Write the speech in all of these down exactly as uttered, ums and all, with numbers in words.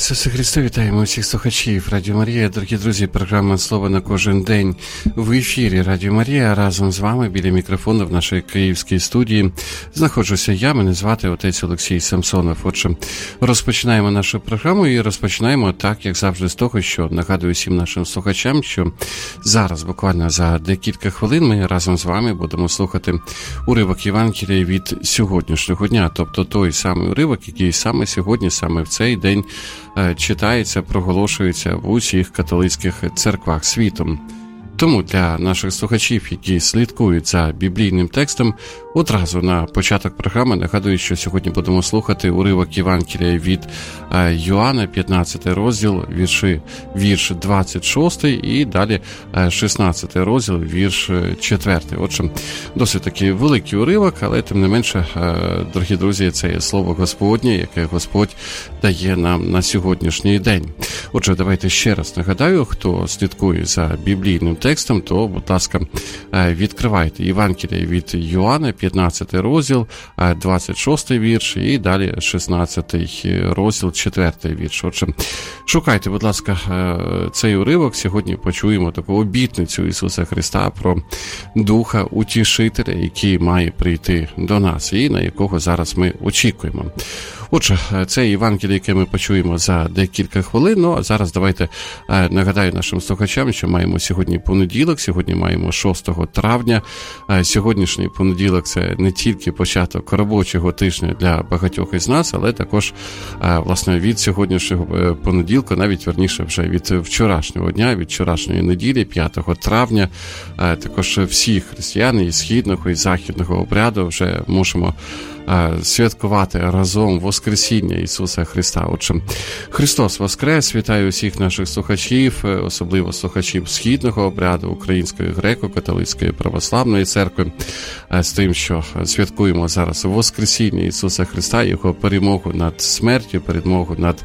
Ісусе Христе, вітаємо усіх слухачів Радіо Марія. Дорогі друзі, програма «Слово на кожен день» в ефірі Радіо Марія. Разом з вами біля мікрофону в нашій київській студії знаходжуся я, мене звати отець Олексій Самсонов. Отже, розпочинаємо нашу програму і розпочинаємо так, як завжди, з того, що нагадую всім нашим слухачам, що зараз, буквально за декілька хвилин, ми разом з вами будемо слухати уривок Євангелія від сьогоднішнього дня, тобто той самий уривок, який саме сьогодні, саме в цей день читається, проголошується в усіх католицьких церквах світом. Тому для наших слухачів, які слідкують за біблійним текстом, одразу на початок програми нагадую, що сьогодні будемо слухати уривок Євангелія від Йоанна, п'ятнадцятий розділ, вірші, вірш двадцять шостий і далі шістнадцятий розділ, вірш четвертий. Отже, досить такий великий уривок, але тим не менше, дорогі друзі, це є слово Господнє, яке Господь дає нам на сьогоднішній день. Отже, давайте ще раз нагадаю, хто слідкує за біблійним текстом, то, будь ласка, відкривайте Євангелія від Йоанна, п'ятнадцятий розділ, двадцять шостий вірш і далі шістнадцятий розділ, четвертий вірш. Отже, шукайте, будь ласка, цей уривок. Сьогодні почуємо таку обітницю Ісуса Христа про Духа Утішителя, який має прийти до нас і на якого зараз ми очікуємо. Отже, це Євангеліє, яке ми почуємо за декілька хвилин. Ну, а зараз давайте нагадаю нашим слухачам, що маємо сьогодні понеділок, сьогодні маємо шостого травня. Сьогоднішній понеділок – це не тільки початок робочого тижня для багатьох із нас, але також, власне, від сьогоднішнього понеділка, навіть, верніше, вже від вчорашнього дня, від вчорашньої неділі, п'ятого травня, також всі християни із східного і західного обряду вже можемо святкувати разом Воскресіння Ісуса Христа. Отже, Христос Воскрес! Вітаю усіх наших слухачів, особливо слухачів східного обряду Української греко-католицької православної церкви, з тим, що святкуємо зараз Воскресіння Ісуса Христа, Його перемогу над смертю, перемогу над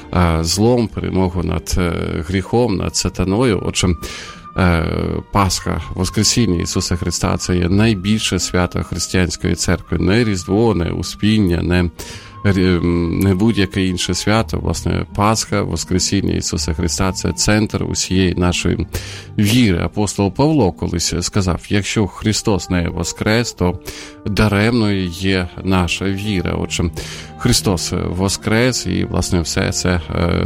злом, перемогу над гріхом, над сатаною. Отже, Пасха, Воскресіння Ісуса Христа – це є найбільше свято християнської церкви. Не Різдво, не Успіння, не, не будь-яке інше свято. Власне, Пасха, Воскресіння Ісуса Христа – це центр усієї нашої віри. Апостол Павло колись сказав, якщо Христос не воскрес, то даремною є наша віра. Отже, Христос воскрес і, власне, все це,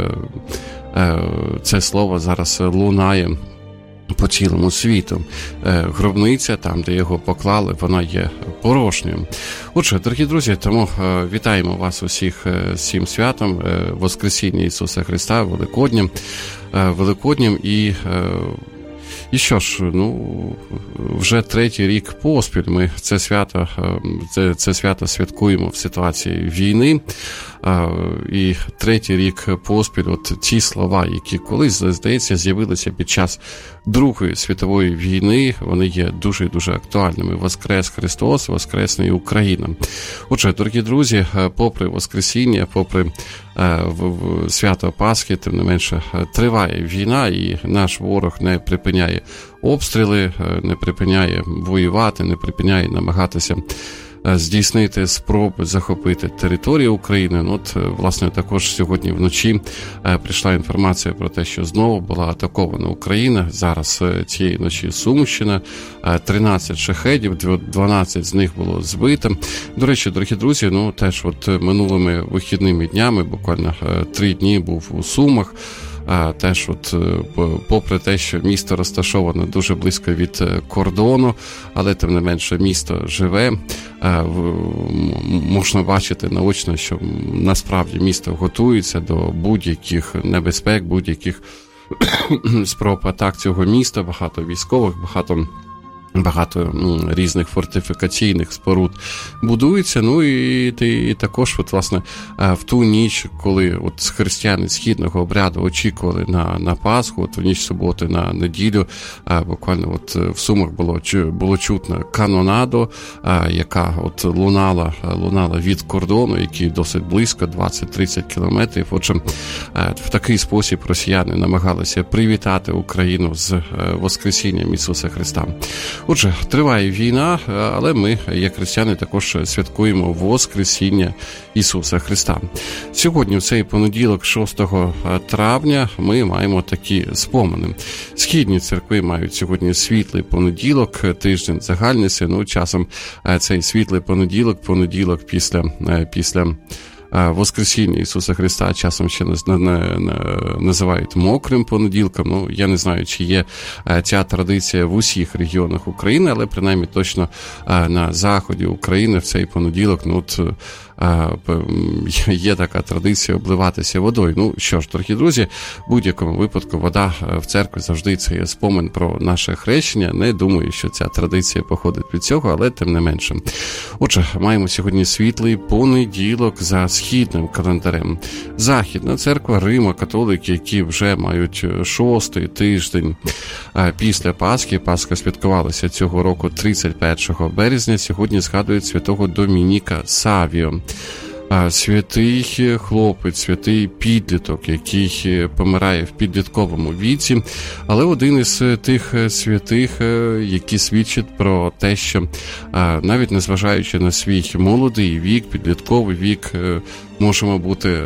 це слово зараз лунає по цілому світу. Гробниця, там, де його поклали, вона є порожньою. Отже, дорогі друзі, тому вітаємо вас усіх з цим святом, Воскресіння Ісуса Христа, Великоднім, Великоднім і І що ж, ну, вже третій рік поспіль ми це свято, це, це свято святкуємо в ситуації війни. І третій рік поспіль от ті слова, які колись, здається, з'явилися під час Другої світової війни, вони є дуже-дуже актуальними. Воскрес Христос, воскресне і Україна. Отже, дорогі друзі, попри Воскресіння, попри свято Пасхи, тим не менше, триває війна, і наш ворог не припиняє обстріли, не припиняє воювати, не припиняє намагатися здійснити спроби захопити територію України. Ну, от, власне, також сьогодні вночі прийшла інформація про те, що знову була атакована Україна. Зараз цієї ночі Сумщина, тринадцять шахедів, дванадцять з них було збито. До речі, дорогі друзі, ну, теж от минулими вихідними днями, буквально три дні був у Сумах. Теж от, попри те, що місто розташоване дуже близько від кордону, але тим не менше місто живе, можна бачити наочно, що насправді місто готується до будь-яких небезпек, будь-яких спроб атак цього міста, багато військових, багато Багато ну, різних фортифікаційних споруд будується. Ну і, і, і також, от, власне, в ту ніч, коли от християни східного обряду очікували на, на Пасху, от в ніч суботи на неділю, буквально от в Сумах було, було чутно канонаду, яка от лунала, лунала від кордону, який досить близько, двадцять-тридцять кілометрів. Отже, в такий спосіб росіяни намагалися привітати Україну з Воскресінням Ісуса Христа. Отже, триває війна, але ми, як християни, також святкуємо Воскресіння Ісуса Христа. Сьогодні, в цей понеділок, шостого травня, ми маємо такі спомини. Східні церкви мають сьогодні світлий понеділок, тиждень загальниця, ну, часом цей світлий понеділок, понеділок після, після Воскресіння Ісуса Христа часом ще називають мокрим понеділком. Ну, я не знаю, чи є ця традиція в усіх регіонах України, але принаймні точно на заході України в цей понеділок, ну, от, є така традиція обливатися водою. Ну, що ж, дорогі друзі, в будь-якому випадку вода в церкві завжди це є спомин про наше хрещення. Не думаю, що ця традиція походить від цього, але тим не менше. Отже, маємо сьогодні світлий понеділок за східним календарем. Західна церква, Римо-католики, які вже мають шостий тиждень після Пасхи. Пасха святкувалася цього року тридцять першого березня. Сьогодні згадують святого Домініка Савіо. Святий хлопець, святий підліток, який помирає в підлітковому віці, але один із тих святих, які свідчать про те, що навіть незважаючи на свій молодий вік, підлітковий вік, можемо бути,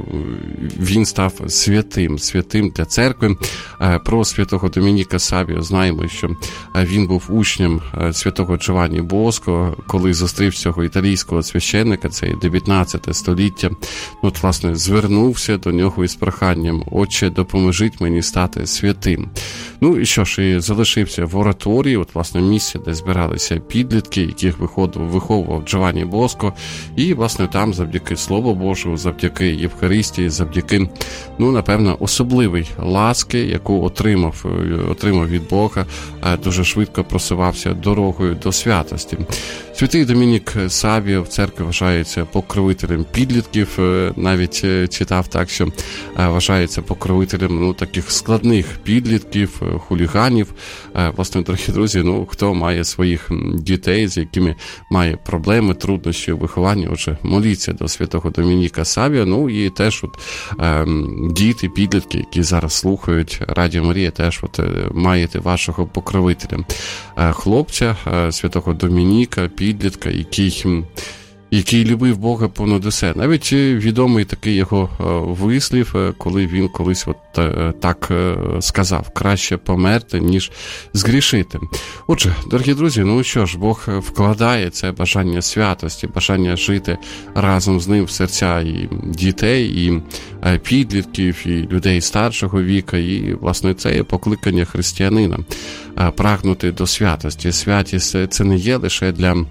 він став святим, святим для церкви. Про святого Домініка Савіо знаємо, що він був учнем святого Джованні Боско, коли зустрів цього італійського священника, це дев'ятнадцяте століття, от, власне, звернувся до нього із проханням: «Отче, допоможіть мені стати святим». Ну і що ж, і залишився в ораторії, от, власне, місце, де збиралися підлітки, яких виходив, виховував Джованні Боско, і, власне, там завдяки Слову Божому, завдяки Євхаристії, завдяки, ну, напевно, особливій ласки, яку отримав, отримав від Бога, дуже швидко просувався дорогою до святості. Святий Домінік Савіо в церкві вважається покровителем підлітків, навіть читав так, що вважається покровителем, ну, таких складних підлітків, хуліганів. Власне, дорогі друзі, ну, хто має своїх дітей, з якими має проблеми, труднощі у вихованні, отже, моліться до святого Домініка Савіо. Ну, і теж от, е, діти, підлітки, які зараз слухають Радіо Марія, теж от, маєте вашого покровителя. Е, хлопця, е, святого Домініка, підлітка, який... який любив Бога понад усе. Навіть відомий такий його вислів, коли він колись от так сказав: краще померти, ніж згрішити. Отже, дорогі друзі, ну що ж, Бог вкладає це бажання святості, бажання жити разом з ним в серця і дітей, і підлітків, і людей старшого віка, і, власне, це є покликання християнина прагнути до святості. Святість – це не є лише для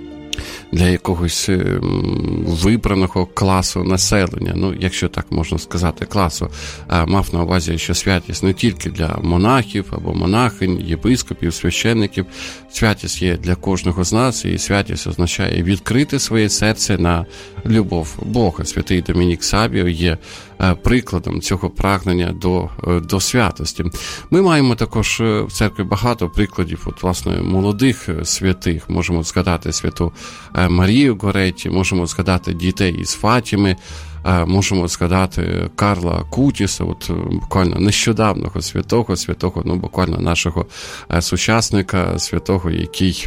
для якогось вибраного класу населення, ну, якщо так можна сказати, класу. Мав на увазі, що святість не тільки для монахів або монахинь, єпископів, священників. Святість є для кожного з нас, і святість означає відкрити своє серце на любов Бога. Святий Домінік Савіо є прикладом цього прагнення до, до святості. Ми маємо також в церкві багато прикладів, от, власне, молодих святих. Можемо згадати святу Марію Горетті, можемо згадати дітей із Фатіми, можемо згадати Карла Кутіса, от буквально нещодавнього святого, святого, ну, буквально нашого сучасника, святого, який,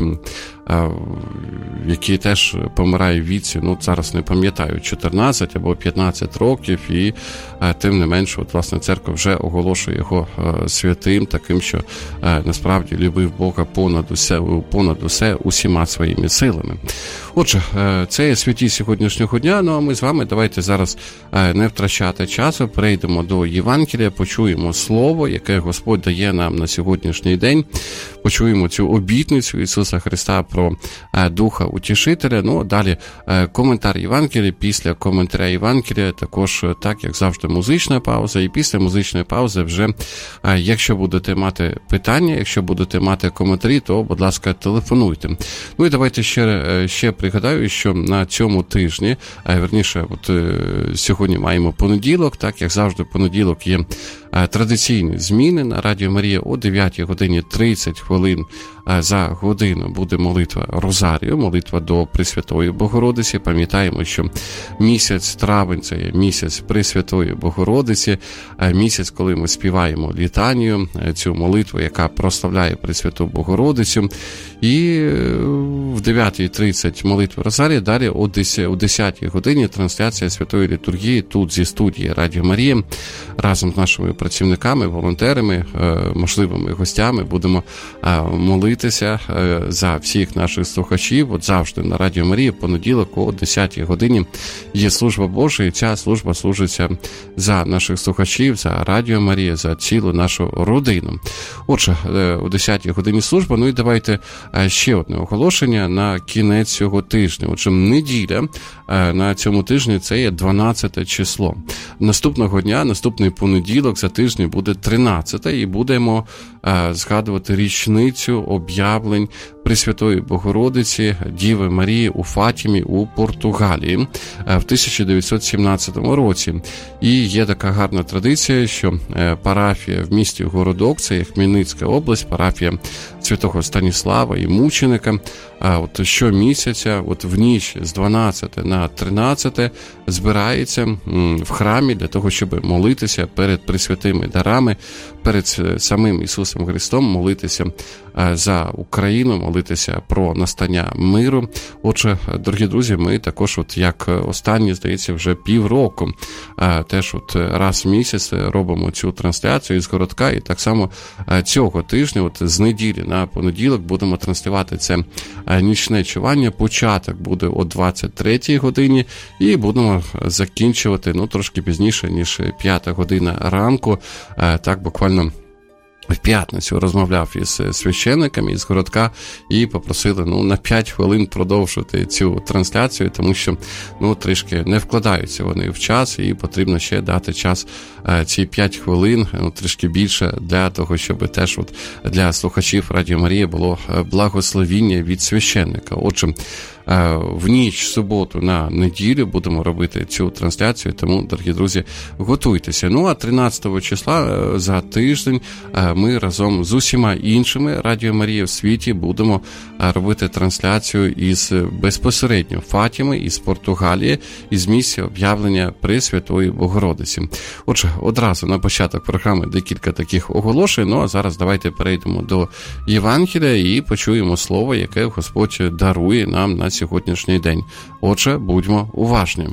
який теж помирає в віці, ну, зараз не пам'ятаю, чотирнадцять або п'ятнадцять років, і тим не менше, от, власне, церква вже оголошує його святим, таким, що насправді любив Бога понад усе, понад усе усіма своїми силами. Отже, це є святі сьогоднішнього дня, ну а ми з вами давайте зараз не втрачати часу, перейдемо до Євангелія, почуємо слово, яке Господь дає нам на сьогоднішній день, почуємо цю обітницю Ісуса Христа про Духа Утішителя. Ну, далі коментар Євангелія, після коментаря Євангелія також, так як завжди, музична пауза, і після музичної паузи вже, якщо будете мати питання, якщо будете мати коментарі, то, будь ласка, телефонуйте. Ну і давайте ще, ще пригадаю, що на цьому тижні, верніше, от сьогодні маємо понеділок, так як завжди, понеділок є традиційні зміни на Радіо Марія о дев'ятій годині тридцять хвилин за годину буде молитва Розарію, молитва до Пресвятої Богородиці. Пам'ятаємо, що місяць травень – це є місяць Пресвятої Богородиці, місяць, коли ми співаємо літанію, цю молитву, яка прославляє Пресвяту Богородицю. І в дев'ятій тридцять молитва Розарія, далі о десятій годині трансляція Святої Літургії тут зі студії Радіо Марія. Разом з нашими працівниками, волонтерами, можливими гостями будемо молитися за всіх наших слухачів. От завжди на Радіо Марія понеділок о десятій годині є служба Божа, і ця служба служиться за наших слухачів, за Радіо Марія, за цілу нашу родину. Отже, о десятій годині служба. Ну і давайте ще одне оголошення на кінець цього тижня. Отже, неділя на цьому тижні це є дванадцяте число. Наступного дня, наступний понеділок за тиждень буде тринадцяте, і будемо згадувати річницю об'явлень Пресвятої Богородиці Діви Марії у Фатімі у Португалії в тисяча дев'ятсот сімнадцятому році. І є така гарна традиція, що парафія в місті Городок, це є Хмельницька область, парафія святого Станіслава і мученика, от щомісяця, от в ніч з дванадцятого на тринадцяте збирається в храмі для того, щоб молитися перед пресвятими дарами, перед самим Ісусом Христом, молитися за Україну, молитися про настання миру. Отже, дорогі друзі, ми також, от як останні, здається, вже півроку, теж от раз в місяць робимо цю трансляцію із Городка, і так само цього тижня, от з неділі на понеділок, будемо транслювати це нічне чування. Початок буде о двадцять третій годині, і будемо закінчувати, ну, трошки пізніше, ніж п'ята година ранку, так буквально в п'ятницю розмовляв із священниками із Городка і попросили, ну, на п'ять хвилин продовжити цю трансляцію, тому що, ну, трішки не вкладаються вони в час, і потрібно ще дати час, ці п'ять хвилин, ну, трішки більше, для того, щоб теж от для слухачів Радіо Марія було благословіння від священника. Отже, в ніч суботу на неділю будемо робити цю трансляцію, тому, дорогі друзі, готуйтеся. Ну, а тринадцятого числа за тиждень ми разом з усіма іншими Радіо Марія в світі будемо робити трансляцію із безпосередньо Фатіми, із Португалії, із місця об'явлення Пресвятої Богородиці. Отже, одразу на початок програми декілька таких оголошень, ну а зараз давайте перейдемо до Євангелія і почуємо слово, яке Господь дарує нам на сьогоднішній день. Отже, будьмо уважні.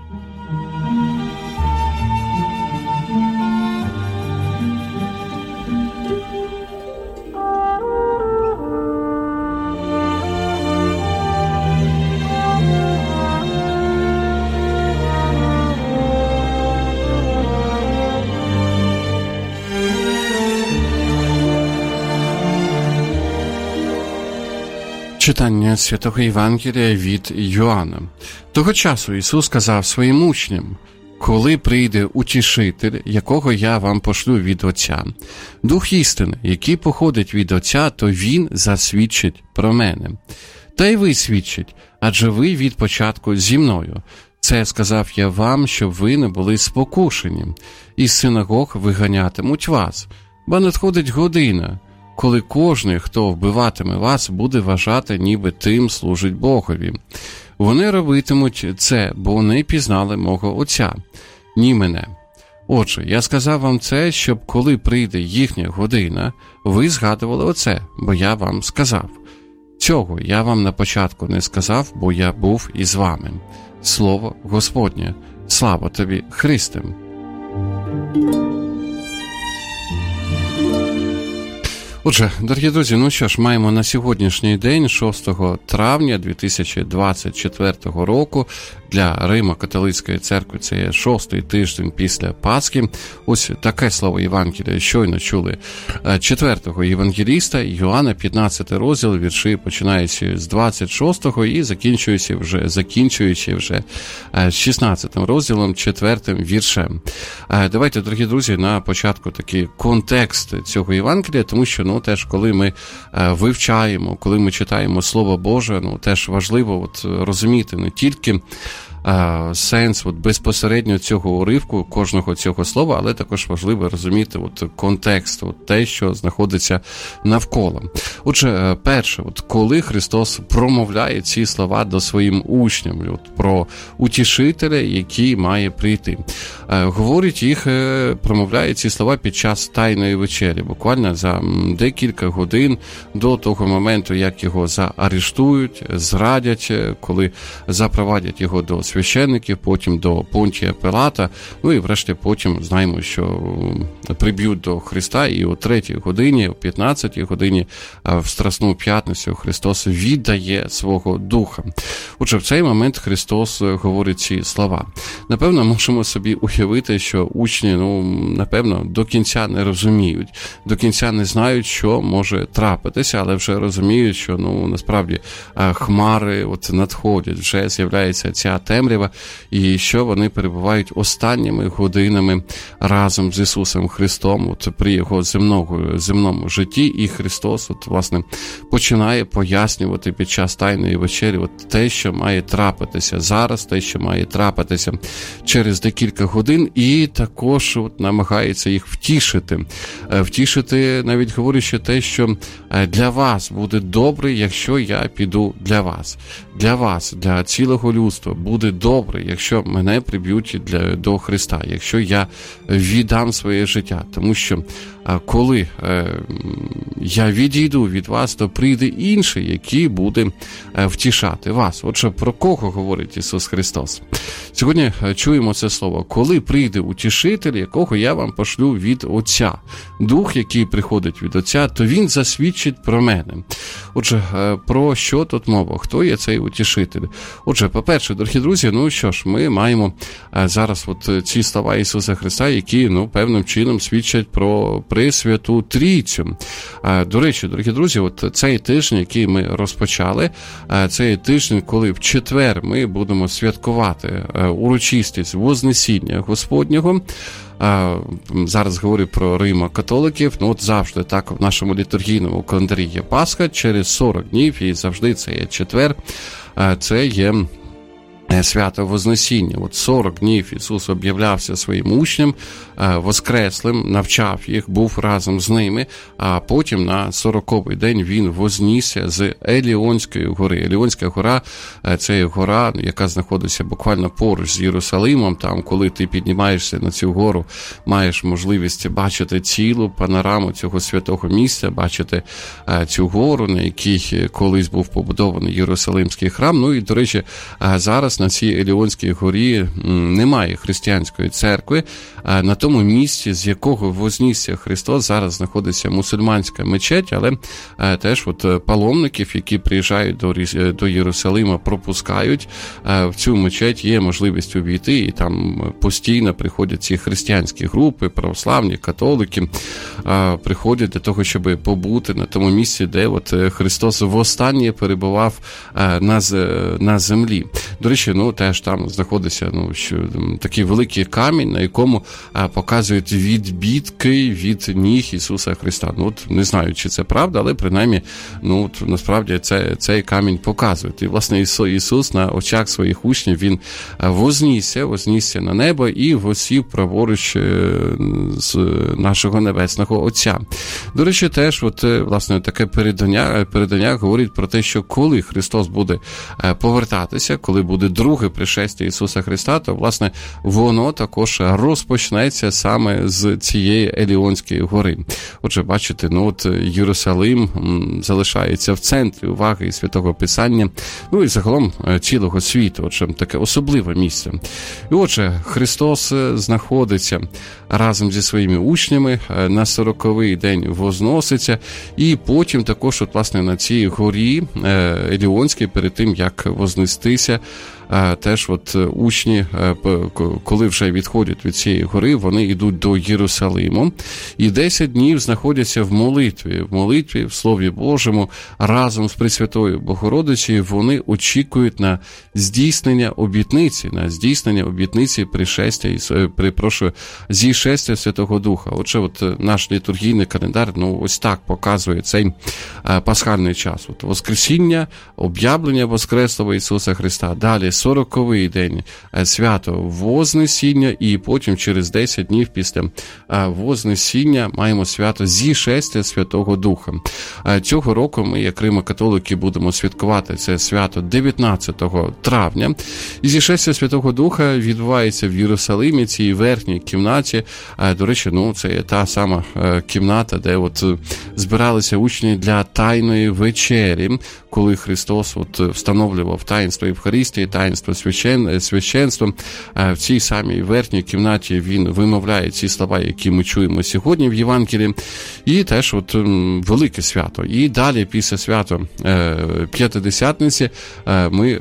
Читання Святого Євангелія від Йоанна. Того часу Ісус сказав своїм учням: «Коли прийде Утішитель, якого я вам пошлю від Отця, Дух істини, який походить від Отця, то Він засвідчить про мене. Та й ви свідчить, адже ви від початку зі мною. Це сказав я вам, щоб ви не були спокушені. Із синагог виганятимуть вас, бо надходить година, коли кожний, хто вбиватиме вас, буде вважати, ніби тим служить Богові. Вони робитимуть це, бо не пізнали мого Отця, ні мене. Отже, я сказав вам це, щоб коли прийде їхня година, ви згадували оце, бо я вам сказав. Цього я вам на початку не сказав, бо я був із вами. Слово Господнє. Слава тобі, Христе!» Отже, дорогі друзі, ну що ж, маємо на сьогоднішній день, шостого травня дві тисячі двадцять четвертого року, для Римо-католицької церкви це є шостий тиждень після Пасхи. Ось таке слово Євангелія щойно чули четвертого євангеліста Йоанна, п'ятнадцятий розділ, вірші починаючи з двадцять шостого і закінчуючи вже, закінчуючи вже шістнадцятим розділом, четвертим віршем. Давайте, дорогі друзі, на початку такий контекст цього Євангелія, тому що, ну, теж, коли ми вивчаємо, коли ми читаємо Слово Боже, ну, теж важливо от розуміти не тільки а, сенс от, безпосередньо цього уривку, кожного цього слова, але також важливо розуміти от, контекст, от, те, що знаходиться навколо. Отже, перше, от, коли Христос промовляє ці слова до своїм учням, от, про утішителя, який має прийти. А, говорить їх, промовляє ці слова під час Тайної вечері, буквально за декілька годин до того моменту, як його заарештують, зрадять, коли запровадять його до священників, потім до Понтія Пилата, ну і врешті потім знаємо, що приб'ють до Христа, і о третій годині, о п'ятнадцятій годині в Страсну п'ятницю Христос віддає свого духа. Отже, в цей момент Христос говорить ці слова. Напевно, можемо собі уявити, що учні, ну, напевно, до кінця не розуміють, до кінця не знають, що може трапитися, але вже розуміють, що, ну, насправді, хмари от надходять, вже з'являється ця темрява, і що вони перебувають останніми годинами разом з Ісусом Христом, от при його земного, земному житті, і Христос, от, власне, починає пояснювати під час Тайної вечері от те, що має трапитися зараз, те, що має трапитися через декілька годин, і також от, намагається їх втішити. Втішити, навіть говорячи те, що для вас буде добре, якщо я піду для вас. Для вас, для цілого людства буде добре, якщо мене приб'ють для, до Христа, якщо я віддам своє життя. Тому що коли е, я відійду від вас, то прийде інший, який буде е, втішати вас. Отже, про кого говорить Ісус Христос? Сьогодні чуємо це слово. Коли прийде утішитель, якого я вам пошлю від Отця. Дух, який приходить від Отця, то Він засвідчить про мене. Отже, е, про що тут мова? Хто є цей утішитель? Отже, по-перше, дорогі друзі, ну що ж, ми маємо е, зараз от ці слова Ісуса Христа, які, ну, певним чином свідчать про Пресвяту Трійцю. До речі, дорогі друзі, от цей тиждень, який ми розпочали, цей тиждень, коли в четвер ми будемо святкувати урочистість Вознесіння Господнього. Зараз говорю про римо-католиків, ну от завжди так в нашому літургійному календарі є Пасха, через сорок днів, і завжди це є четвер, це є свято Вознесіння. От сорок днів Ісус об'являвся своїм учням, воскреслим, навчав їх, був разом з ними, а потім на сороковий день Він вознісся з Еліонської гори. Еліонська гора – це гора, яка знаходиться буквально поруч з Єрусалимом. Там, коли ти піднімаєшся на цю гору, маєш можливість бачити цілу панораму цього святого місця, бачити цю гору, на якій колись був побудований Єрусалимський храм. Ну і, до речі, зараз на цій Еліонській горі немає християнської церкви. На тому місці, з якого вознісся Христос, зараз знаходиться мусульманська мечеть, але теж от паломників, які приїжджають до, до Єрусалима, пропускають. В цю мечеть є можливість увійти, і там постійно приходять ці християнські групи, православні, католики, приходять для того, щоб побути на тому місці, де от Христос востаннє перебував на, на землі. До речі, ну, теж там знаходиться, ну, що, такий великий камінь, на якому а, показують відбитки від ніг Ісуса Христа. Ну, от, не знаю, чи це правда, але принаймні, ну, от, насправді це, цей камінь показує. І, власне, Ісус на очах своїх учнів, Він вознісся, вознісся на небо і восів праворуч з нашого Небесного Отця. До речі, теж, от, власне, таке передання, передання говорить про те, що коли Христос буде повертатися, коли буде друге пришестя Ісуса Христа, то, власне, воно також розпочнеться саме з цієї Еліонської гори. Отже, бачите, ну от Єрусалим залишається в центрі уваги Святого Писання, ну і загалом цілого світу. Отже, таке особливе місце. І отже, Христос знаходиться разом зі своїми учнями, на сороковий день возноситься, і потім також, от, власне, на цій горі Еліонській, перед тим, як вознестися, теж от учні, коли вже відходять від цієї гори, вони йдуть до Єрусалиму і десять днів знаходяться в молитві, в молитві, в Слові Божому, разом з Пресвятою Богородицею. Вони очікують на здійснення обітниці, на здійснення обітниці пришестя, перепрошую, зійшестя Святого Духа. Отже, от наш літургійний календар, ну, ось так показує цей пасхальний час. От Воскресіння, об'явлення Воскреслого Ісуса Христа, далі сороковий день свято Вознесіння, і потім через десять днів після Вознесіння маємо свято Зішестя Святого Духа. Цього року ми, як римо-католики, будемо святкувати це свято дев'ятнадцятого травня. І Зішестя Святого Духа відбувається в Єрусалимі, цій верхній кімнаті. До речі, ну, це є та сама кімната, де от збиралися учні для Тайної вечері, коли Христос от встановлював таїнство Євхаристії, таїнство священ... священства. В цій самій верхній кімнаті він вимовляє ці слова, які ми чуємо сьогодні в Євангелії. І теж от велике свято. І далі, після свята П'ятидесятниці, ми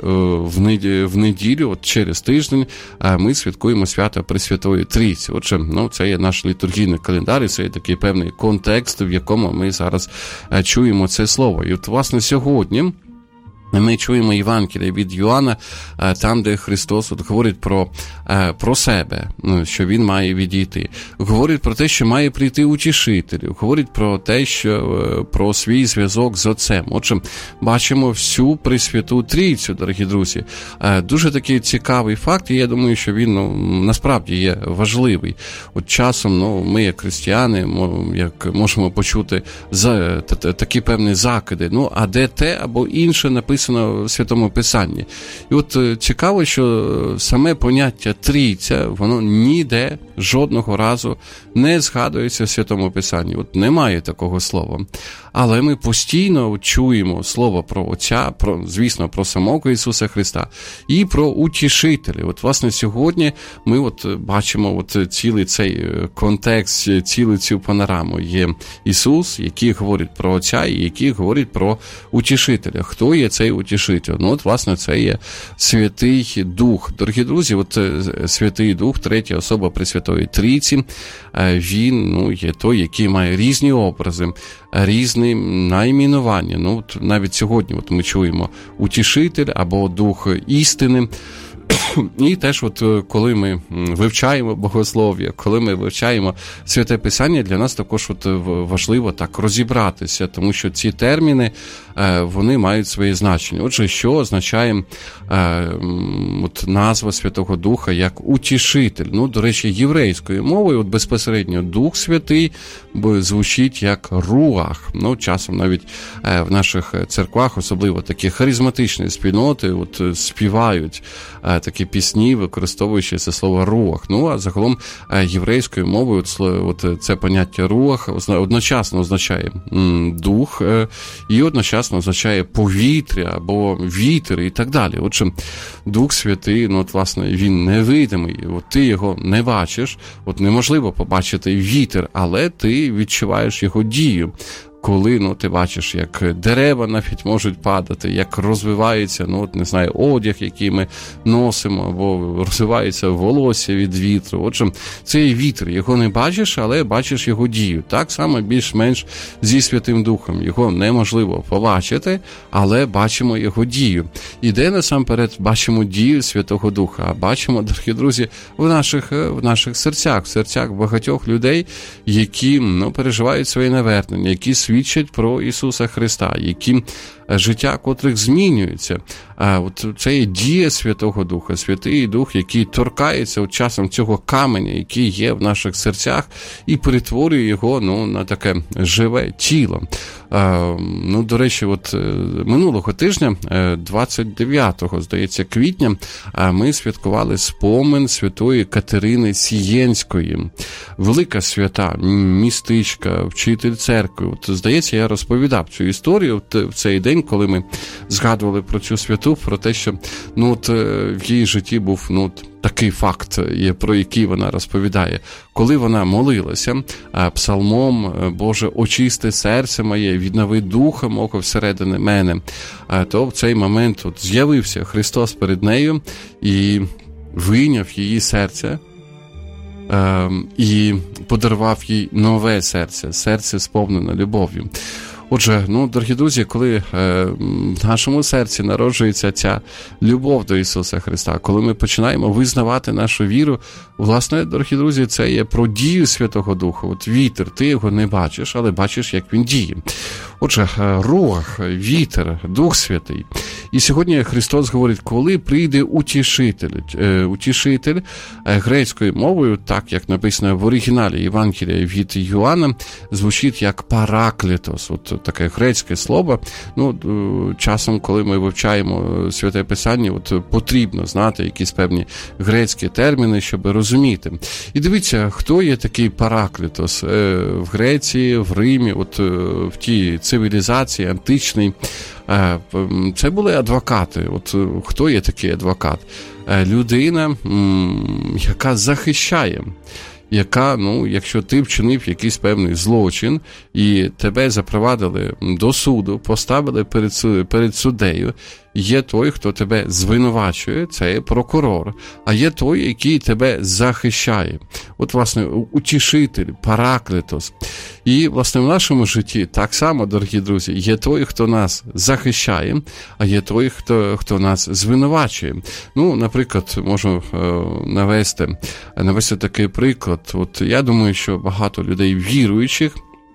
в неділю, от через тиждень, ми святкуємо свято Пресвятої Трійці. Отже, ну, це є наш літургійний календар, і це є такий певний контекст, в якому ми зараз чуємо це слово. І от, власне, сьогодні ми чуємо Євангеліє від Йоанна, там, де Христос от говорить про, про себе, що Він має відійти. Говорить про те, що має прийти утішитель. Говорить про те, що про свій зв'язок з Отцем. Отже, бачимо всю Пресвяту Трійцю, дорогі друзі. Дуже такий цікавий факт, і я думаю, що він, ну, насправді є важливий. От часом, ну, ми, як християни, як можемо почути за, такі певні закиди. Ну, а де те або інше написано в Святому Писанні. І от цікаво, що саме поняття Трійця, воно ніде жодного разу не згадується в Святому Писанні. От немає такого слова. Але ми постійно чуємо слово про Отця, про, звісно, про самого Ісуса Христа і про утішителя. От, власне, сьогодні ми от бачимо от цілий цей контекст, цілу цю панораму. Є Ісус, який говорить про Отця і який говорить про утішителя. Хто є цей утішитель? Ну, от, власне, це є Святий Дух. Дорогі друзі, от Святий Дух, третя особа Пресвятої Трійці, він, ну, є той, який має різні образи, різні найменування. Ну, от навіть сьогодні от ми чуємо утішитель або Дух істини. І теж, от коли ми вивчаємо богослов'я, коли ми вивчаємо Святе Писання, для нас також от важливо так розібратися, тому що ці терміни, вони мають своє значення. Отже, що означає от назва Святого Духа як утішитель? Ну, до речі, єврейською мовою от безпосередньо Дух Святий звучить як руах. Ну, часом навіть в наших церквах, особливо такі харизматичні спільноти, от співають такі пісні, використовуючи це слово руах. Ну, а загалом єврейською мовою от, от це поняття руах одночасно означає дух і одночасно означає повітря або вітер і так далі. Отже, Дух Святий, ну, от, власне, він невидимий. От ти його не бачиш, от неможливо побачити вітер, але ти відчуваєш його дію. Коли, ну, ти бачиш, як дерева навіть можуть падати, як розвивається, ну, от, не знаю, одяг, який ми носимо, або розвивається волосся від вітру. Отже, цей вітер, його не бачиш, але бачиш його дію. Так само більш-менш зі Святим Духом. Його неможливо побачити, але бачимо його дію. І де насамперед бачимо дію Святого Духа? А бачимо, дорогі друзі, в наших, в наших серцях, в серцях багатьох людей, які, ну, переживають своє навернення, які свідчать про Ісуса Христа, які життя котрих змінюється. А от це є дія Святого Духа, Святий Дух, який торкається от часом цього каменя, який є в наших серцях, і перетворює його, ну, на таке живе тіло. А, ну, до речі, от минулого тижня, двадцять дев'ятого, здається, квітня, ми святкували спомин святої Катерини Сієнської. Велика свята, містичка, вчитель церкви. От, здається, я розповідав цю історію от, в цей день, коли ми згадували про цю святу, про те, що, ну, от, в її житті був, ну, такий факт, про який вона розповідає. Коли вона молилася псалмом «Боже, очисти серце моє, віднови духа мого всередині мене», то в цей момент от з'явився Христос перед нею і вийняв її серце і подарував їй нове серце, серце сповнене любов'ю. Отже, ну, дорогі друзі, коли е, в нашому серці народжується ця любов до Ісуса Христа, коли ми починаємо визнавати нашу віру, власне, дорогі друзі, це є про дію Святого Духа. От вітер, ти його не бачиш, але бачиш, як він діє. Отже, руах, вітер, Дух Святий. І сьогодні Христос говорить, коли прийде утішитель. Утішитель грецькою мовою, так як написано в оригіналі Євангелія від Йоанна, звучить як параклітос. От таке грецьке слово. Ну, часом, коли ми вивчаємо Святе Писання, от потрібно знати якісь певні грецькі терміни, щоб розуміти. І дивіться, хто є такий параклітос в Греції, в Римі, от в тій цивілізації античній. Це були адвокати. От хто є такий адвокат? Людина, яка захищає, яка, ну, якщо ти вчинив якийсь певний злочин і тебе запровадили до суду, поставили перед, перед суддею, є той, хто тебе звинувачує, це є прокурор, а є той, який тебе захищає. От, власне, утішитель, параклітос. І, власне, в нашому житті так само, дорогі друзі, є той, хто нас захищає, а є той, хто, хто нас звинувачує. Ну, наприклад, можу е, навести, навести такий приклад. От я думаю, що багато людей віруючих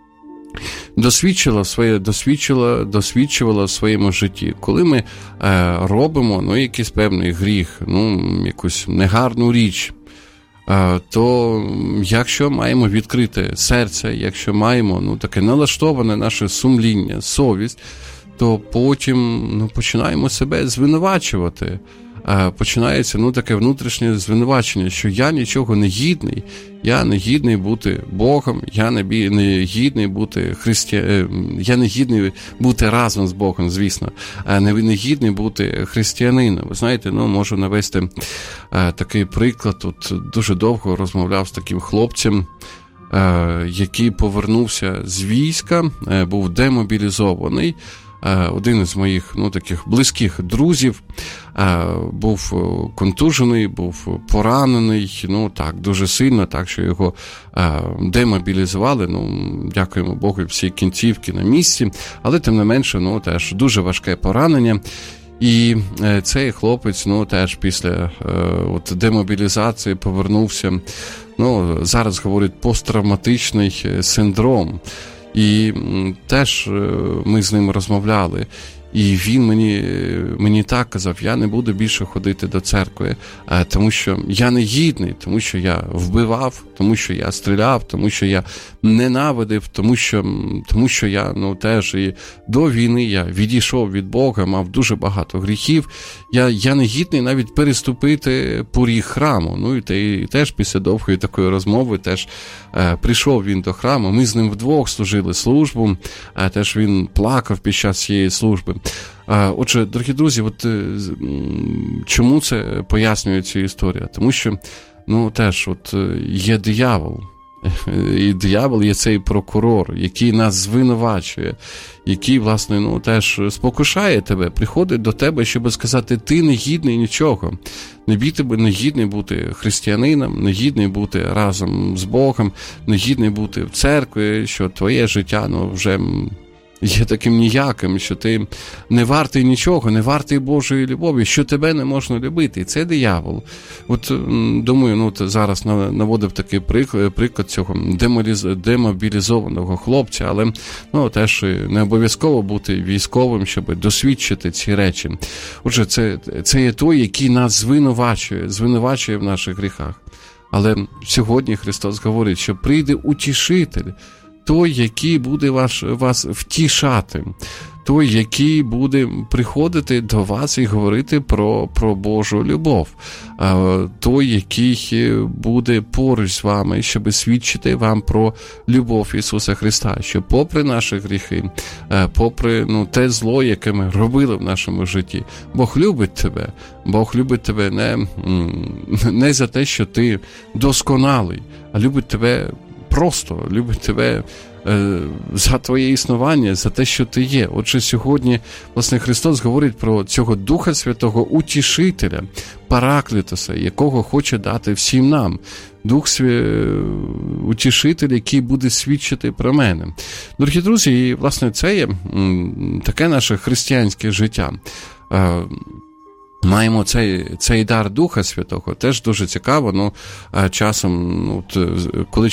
досвідчила своє, досвідчила, досвідчувала в своєму житті. Коли ми е, робимо, ну, якийсь певний гріх, ну, якусь негарну річ, е, то якщо маємо відкрите серце, якщо маємо, ну, таке налаштоване наше сумління, совість, то потім, ну, починаємо себе звинувачувати. Починається, ну, таке внутрішнє звинувачення, що я нічого не гідний, я не гідний бути Богом, я не, бі... не гідний бути христия... я не гідний бути разом з Богом, звісно, а не, не гідний бути християнином. Ви знаєте, ну, можу навести а, такий приклад. От дуже довго розмовляв з таким хлопцем, а, який повернувся з війська, а, був демобілізований. Один із моїх, ну, таких близьких друзів був контужений, був поранений, ну, так, дуже сильно, так, що його демобілізували, ну, дякуємо Богу, всі кінцівки на місці, але, тим не менше, ну, теж дуже важке поранення. І цей хлопець, ну, теж після от, демобілізації повернувся, ну, зараз говорять, посттравматичний синдром. І теж ми з ним розмовляли, і він мені, мені так казав, я не буду більше ходити до церкви, тому що я не гідний, тому що я вбивав, тому що я стріляв, тому що я ненавидив, тому що, тому що я, ну, теж і до війни я відійшов від Бога, мав дуже багато гріхів, я, я не гідний навіть переступити поріг храму. Ну, і, те, і теж після довгої такої розмови теж е, прийшов він до храму, ми з ним вдвох служили службу, е, теж він плакав під час цієї служби. Отже, дорогі друзі, от чому це пояснює цю історію? Тому що, ну, теж от є диявол, і диявол є цей прокурор, який нас звинувачує, який, власне, ну, теж спокушає тебе, приходить до тебе, щоб сказати, ти не гідний нічого, не гідний бути християнином, не гідний бути разом з Богом, не гідний бути в церкві, що твоє життя, ну, вже є таким ніяким, що ти не вартий нічого, не вартий Божої любові, що тебе не можна любити. І це диявол. От, думаю, ну, от зараз наводив такий приклад, приклад цього демобілізованого хлопця, але, ну, теж не обов'язково бути військовим, щоб досвідчити ці речі. Отже, це, це є той, який нас звинувачує, звинувачує в наших гріхах. Але сьогодні Христос говорить, що прийде утішитель, той, який буде ваш, вас втішати, той, який буде приходити до вас і говорити про, про Божу любов, той, який буде поруч з вами, щоб свідчити вам про любов Ісуса Христа, що попри наші гріхи, попри, ну, те зло, яке ми робили в нашому житті, Бог любить тебе, Бог любить тебе не, не за те, що ти досконалий, а любить тебе просто, любить тебе е, за твоє існування, за те, що ти є. Отже, сьогодні, власне, Христос говорить про цього Духа Святого Утішителя, Параклітоса, якого хоче дати всім нам. Дух Свя... Утішитель, який буде свідчити про мене. Дорогі друзі, і, власне, це є м, таке наше християнське життя. Е, Маємо цей, цей дар Духа Святого, теж дуже цікаво, ну, часом, ну, коли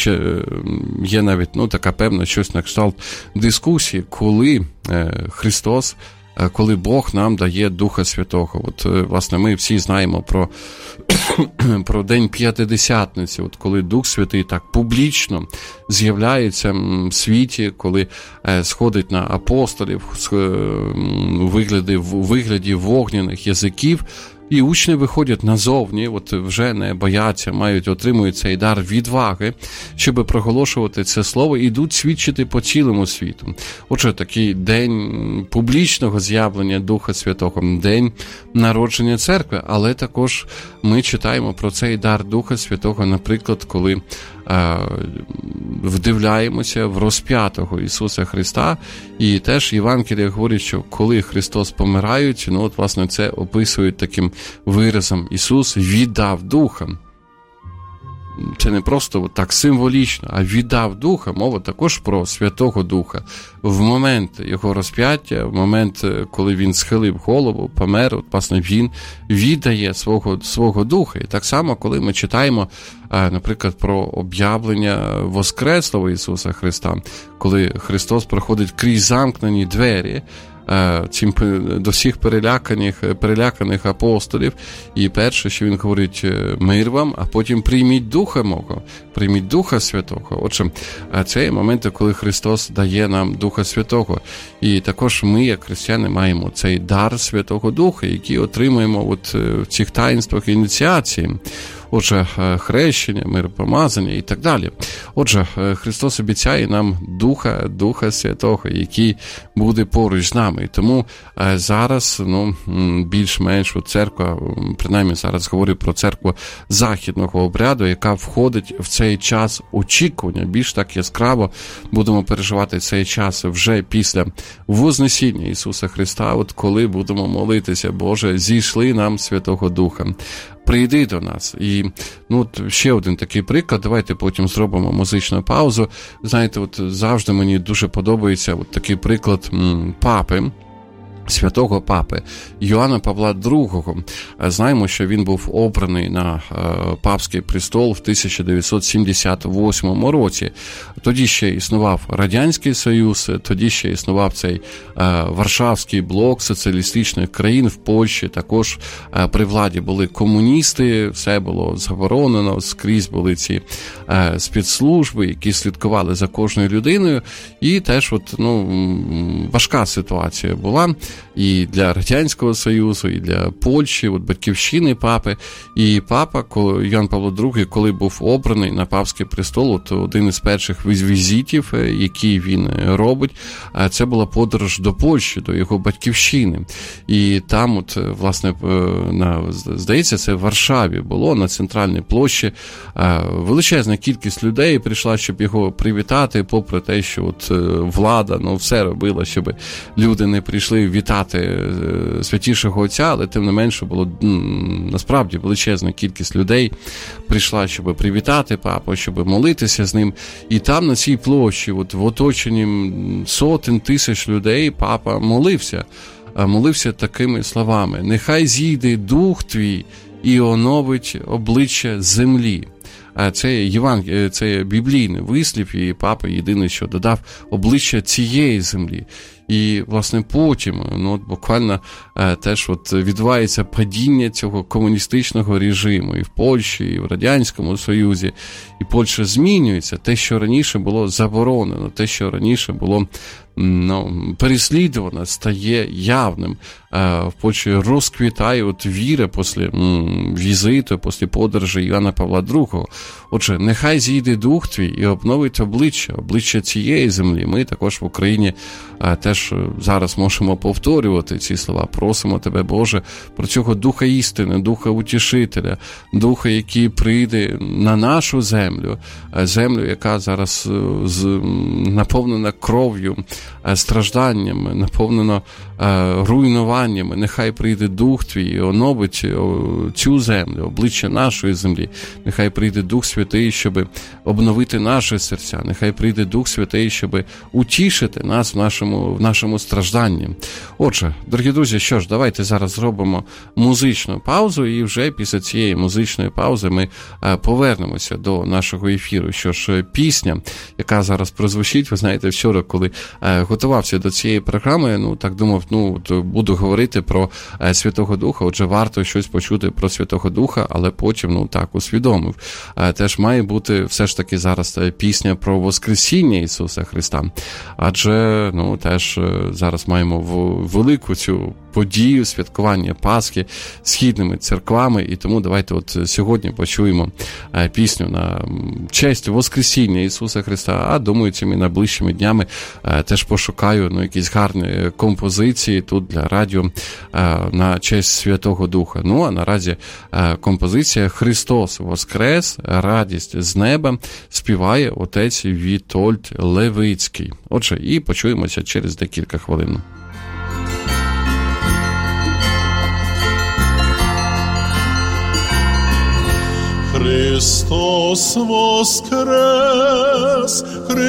є навіть, ну, така певна щось на кшталт дискусії, коли Христос коли Бог нам дає Духа Святого. От, власне, ми всі знаємо про, про День П'ятидесятниці, от коли Дух Святий так публічно з'являється в світі, коли сходить на апостолів у вигляді, в вигляді вогняних язиків, і учні виходять назовні, от вже не бояться, мають, отримують цей дар відваги, щоб проголошувати це слово, і йдуть свідчити по цілому світу. Отже, такий день публічного з'явлення Духа Святого, день народження церкви, але також ми читаємо про цей дар Духа Святого, наприклад, коли е, вдивляємося в розп'ятого Ісуса Христа, і теж Євангелія говорить, що коли Христос помирають, ну от, власне, це описують таким виразом: Ісус віддав Духа. Це не просто так символічно, а віддав Духа. Мова також про Святого Духа. В момент його розп'яття, в момент, коли він схилив голову, помер, от, власне, він віддає свого, свого Духа. І так само, коли ми читаємо, наприклад, про об'явлення Воскреслого Ісуса Христа, коли Христос проходить крізь замкнені двері, цим до всіх переляканих, переляканих апостолів, і перше, що він говорить: мир вам, а потім прийміть Духа мого, прийміть Духа Святого. Отже, це є моменти, коли Христос дає нам Духа Святого. І також ми, як християни, маємо цей дар Святого Духа, який отримуємо от в цих таїнствах ініціації. Отже, хрещення, миропомазання і так далі. Отже, Христос обіцяє нам Духа, Духа Святого, який буде поруч з нами. І тому зараз, ну, більш-менш от церква, принаймні зараз говорю про церкву західного обряду, яка входить в цей час очікування. Більш так яскраво будемо переживати цей час вже після Вознесіння Ісуса Христа, от коли будемо молитися: Боже, зійшли нам Святого Духа. Прийди до нас. І, ну, от ще один такий приклад, давайте потім зробимо музичну паузу. Знаєте, от завжди мені дуже подобається от такий приклад м, папи, святого папи Йоанна Павла другого. Знаємо, що він був обраний на папський престол в тисяча дев'ятсот сімдесят восьмому році. Тоді ще існував Радянський Союз, тоді ще існував цей Варшавський блок соціалістичних країн. В Польщі також при владі були комуністи, все було заборонено, скрізь були ці спецслужби, які слідкували за кожною людиною, і теж от, ну, важка ситуація була і для Радянського Союзу, і для Польщі, от батьківщини папи. І папа Йоанн Павло другий, коли був обраний на папський престол, от один із перших візитів, які він робить, це була подорож до Польщі, до його батьківщини. І там, от, власне, на, здається, це в Варшаві було, на центральній площі, величезна кількість людей прийшла, щоб його привітати, попри те, що от влада, ну, все робила, щоб люди не прийшли вітати святішого отця, але тим не менше було насправді величезна кількість людей прийшла, щоб привітати папу, щоб молитися з ним. І там на цій площі, от в оточенні сотень тисяч людей, папа молився. Молився такими словами: «Нехай зійде Дух твій і оновить обличчя землі». Це Євангеліє, це біблійний вислів, і папа єдине, що додав: обличчя цієї землі. І, власне, потім, ну, от буквально теж от відбувається падіння цього комуністичного режиму і в Польщі, і в Радянському Союзі. І Польща змінюється. Те, що раніше було заборонено, те, що раніше було, ну, переслідувано, стає явним. В Польщі розквітає от віра після візиту, після подорожі Йоанна Павла другого. Отже, нехай зійде Дух твій і обновить обличчя, обличчя цієї землі. Ми також в Україні теж зараз можемо повторювати ці слова. Просимо тебе, Боже, про цього Духа істини, Духа Утішителя, Духа, який прийде на нашу землю, землю, яка зараз наповнена кров'ю, стражданнями, наповнена руйнуваннями. Нехай прийде Дух твій і оновить цю землю, обличчя нашої землі. Нехай прийде прийде Дух Святий, щоб обновити наші серця. Нехай прийде Дух Святий, щоб утішити нас в нашому, в нашому стражданні. Отже, дорогі друзі, що ж, давайте зараз зробимо музичну паузу, і вже після цієї музичної паузи ми повернемося до нашого ефіру. Що ж, пісня, яка зараз прозвучить, ви знаєте, вчора, коли готувався до цієї програми, ну, так думав, ну, буду говорити про Святого Духа, отже, варто щось почути про Святого Духа, але потім, ну, так, усвідомив. Теж має бути все ж таки зараз пісня про Воскресіння Ісуса Христа. Адже, ну, теж зараз маємо велику цю подію святкування Пасхи східними церквами, і тому давайте от сьогодні почуємо пісню на честь Воскресіння Ісуса Христа, а думаю, цими найближчими днями теж пошукаю, ну, якісь гарні композиції тут для радіо на честь Святого Духа. Ну, а наразі композиція «Христос Воскрес, радість з неба» співає отець Вітольд Левицький. Отже, і почуємося через декілька хвилин. Христос воскрес,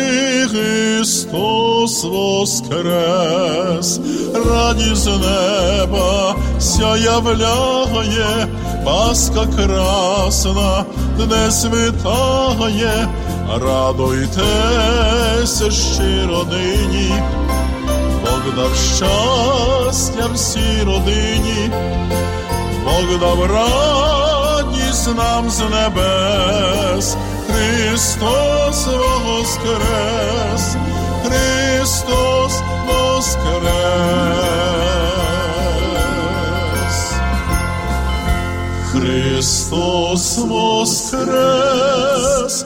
Христос воскрес, радість з неба ся являє, Пасха красна дне світає, радуйтеся щиро нині, Бог дав щастя всій родині, Бог дав радість нам з небес. Христос воскрес, Христос воскрес. Христос воскрес,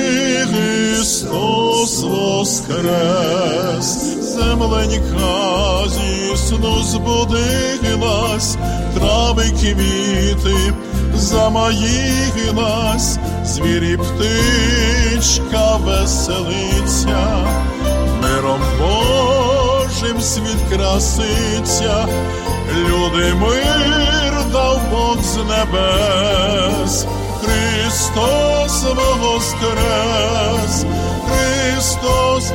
Христос воскрес. Земленька зі сну збудилась, трави квіти замаїлась, звірі птичка веселиться, миром Божим світ краситься, люди мир дав Бог з небес. Христос воскрес, Христос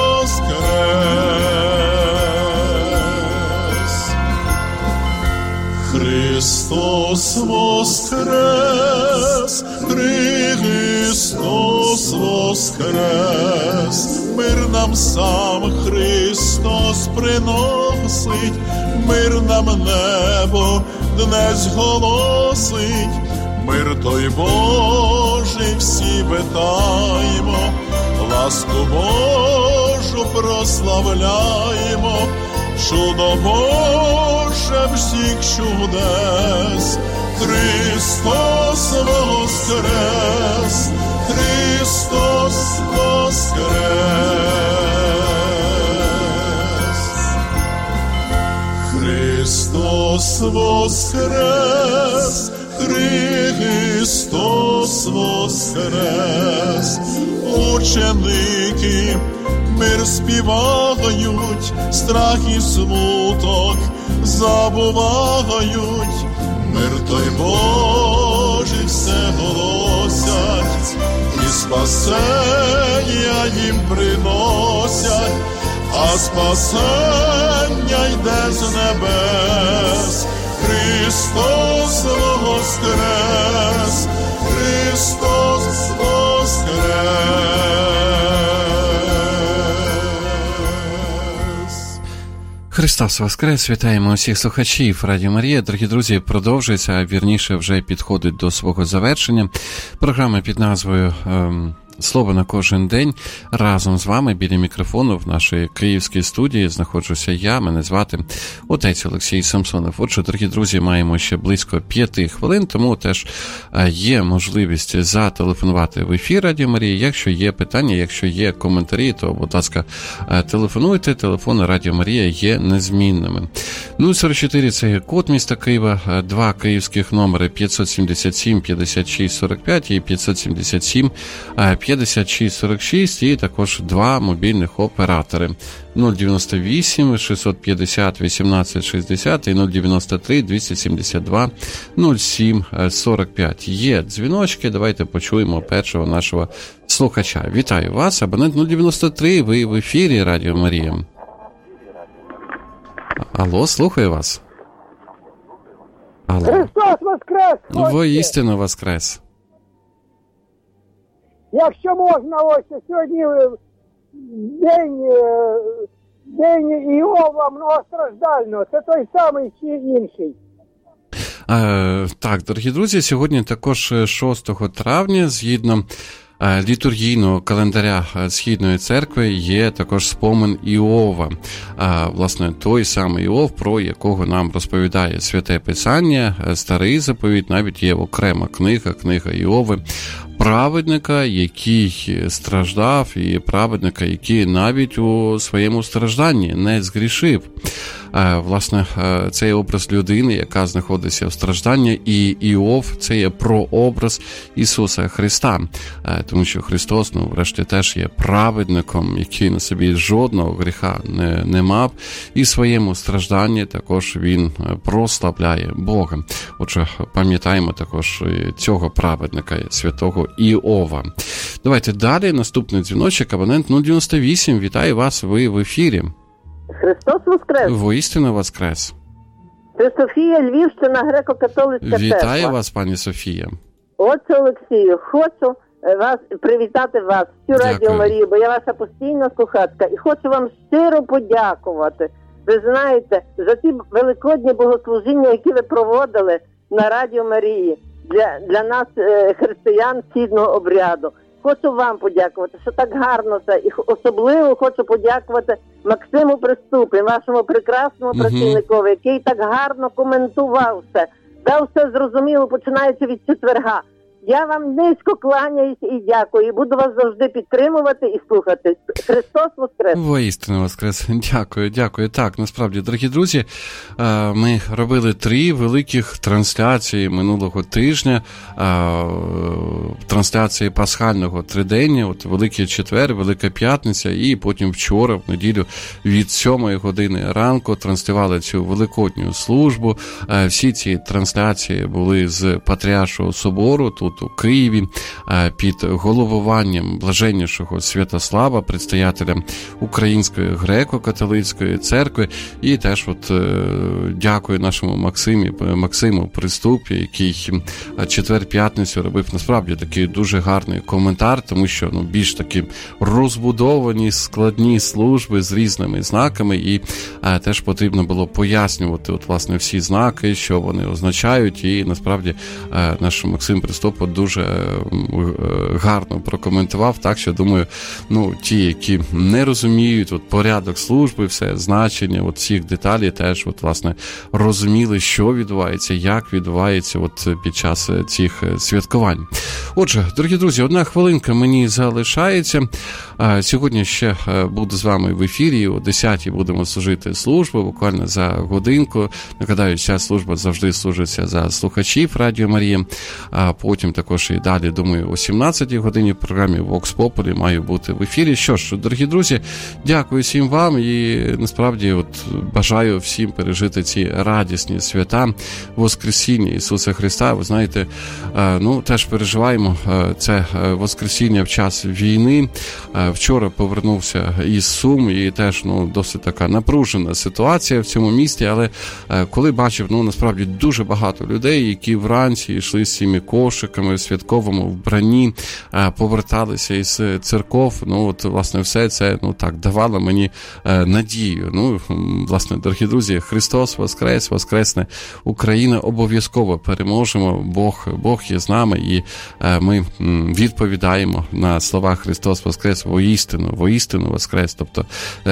воскрес. Христос воскрес, Христос воскрес. Мир нам сам Христос приносить, мир нам небо днес голосить. Мир той Божий всі вітаємо, ласку Божу прославляємо, чудо Боже всіх чудес. Христос воскрес, Христос воскрес. Христос воскрес, Христос воскрес. Ученики мир співають, страх і смуток забувають. Мир той Божий все голосять, і спасення їм приносять, а спасення йде з небес. Христос воскрес, Христос воскрес. Христос воскрес! Вітаємо усіх слухачів Радіо Марія. Дорогі друзі, продовжується, а вірніше вже підходить до свого завершення. Програма під назвою ем... «Слово на кожен день». Разом з вами біля мікрофону в нашій київській студії знаходжуся я, мене звати отець Олексій Самсонов. Отже, дорогі друзі, маємо ще близько п'яти хвилин, тому теж є можливість зателефонувати в ефір Радіо Марії. Якщо є питання, якщо є коментарі, то, будь ласка, телефонуйте. Телефони Радіо Марія є незмінними. нуль сорок чотири – це є код міста Києва, два київських номери п'ятсот сімдесят сім п'ятдесят шість сорок п'ять і п'ятсот сімдесят сім п'ятдесят п'ятдесят шість сорок шість і також два мобільних оператори нуль дев'яносто вісім шістсот п'ятдесят вісімнадцять шістдесят і нуль дев'яносто три двісті сімдесят два нуль сім сорок п'ять. Є дзвіночки, давайте почуємо першого нашого слухача. Вітаю вас, абонент нуль дев'яносто три, ви в ефірі Радіо Марія. Алло, слухаю вас. Алло. Христос воскрес! Воістину воскрес. Якщо можна, ось сьогодні день, день Іова многостраждального. Це той самий чи інший? Е, так, дорогі друзі, сьогодні також шостого травня, згідно літургійного календаря Східної церкви, є також спомин Іова. А, власне, той самий Іов, про якого нам розповідає Святе Писання, Старий Заповіт, навіть є окрема книга, книга Іови, праведника, який страждав, і праведника, який навіть у своєму стражданні не згрішив. Власне, це є образ людини, яка знаходиться в стражданні, і Іов – це є прообраз Ісуса Христа, тому що Христос, ну, врешті, теж є праведником, який на собі жодного гріха не, не мав, і в своєму стражданні також він прославляє Бога. Отже, пам'ятаємо також цього праведника, святого Іова. Давайте далі, наступний дзвіночок, абонент нуль дев'яносто вісім, вітаю вас, ви в ефірі. Христос воскрес! Воістину воскрес! Це Софія, Львівщина, греко-католицька церква. Вітаю вас, пані Софія. Отче Олексію, хочу вас привітати вас, всю Радіо Марію, бо я ваша постійна слухачка, і хочу вам щиро подякувати. Ви знаєте, за ті великодні богослужіння, які ви проводили на Радіо Марії для, для нас, християн східного обряду. Хочу вам подякувати, що так гарно це. І особливо хочу подякувати Максиму Приступі, вашому прекрасному uh-huh. працівникові, який так гарно коментував все. Дав все зрозуміло, починаючи від четверга. Я вам низько кланяюсь і дякую. І буду вас завжди підтримувати і слухати. Христос воскрес! Воістину воскрес! Дякую, дякую. Так, насправді, дорогі друзі, ми робили три великих трансляції минулого тижня. Трансляції пасхального тридення, от Великий Четвер, Велика П'ятниця, і потім вчора, в неділю, від сьомої години ранку транслювали цю великодню службу. Всі ці трансляції були з Патріаршого собору, тут у Києві, під головуванням блаженнішого Святослава, предстоятеля Української греко-католицької церкви, і теж от дякую нашому Максимі, Максиму Приступі, який четвер-п'ятницю робив насправді такий дуже гарний коментар, тому що ну, більш такі розбудовані, складні служби з різними знаками, і а, теж потрібно було пояснювати от, власне, всі знаки, що вони означають, і насправді а, наш Максим Приступ дуже гарно прокоментував, так що, думаю, ну, ті, які не розуміють от, порядок служби, все, значення, от, всіх деталей, теж, от, власне, розуміли, що відбувається, як відбувається от, під час цих святкувань. Отже, дорогі друзі, одна хвилинка мені залишається. Сьогодні ще буду з вами в ефірі, о десятій будемо служити службу, буквально за годинку. Нагадаю, ця служба завжди служиться за слухачів Радіо Марія, а потім також і далі, думаю, о сімнадцятій годині в програмі Vox Populi маю бути в ефірі. Що ж, дорогі друзі, дякую всім вам і насправді от бажаю всім пережити ці радісні свята Воскресіння Ісуса Христа. Ви знаєте, ну, теж переживаємо це Воскресіння в час війни. Вчора повернувся із Сум, і теж, ну, досить така напружена ситуація в цьому місті, але коли бачив, ну, насправді дуже багато людей, які вранці йшли з цими кошиками в святковому вбранні, поверталися із церков, ну, от, власне, все це, ну, так, давало мені надію. Ну, власне, дорогі друзі, Христос воскрес, воскресне Україна, обов'язково переможемо, Бог, Бог є з нами, і ми відповідаємо на слова Христос воскрес, воістину, воістину воскрес, тобто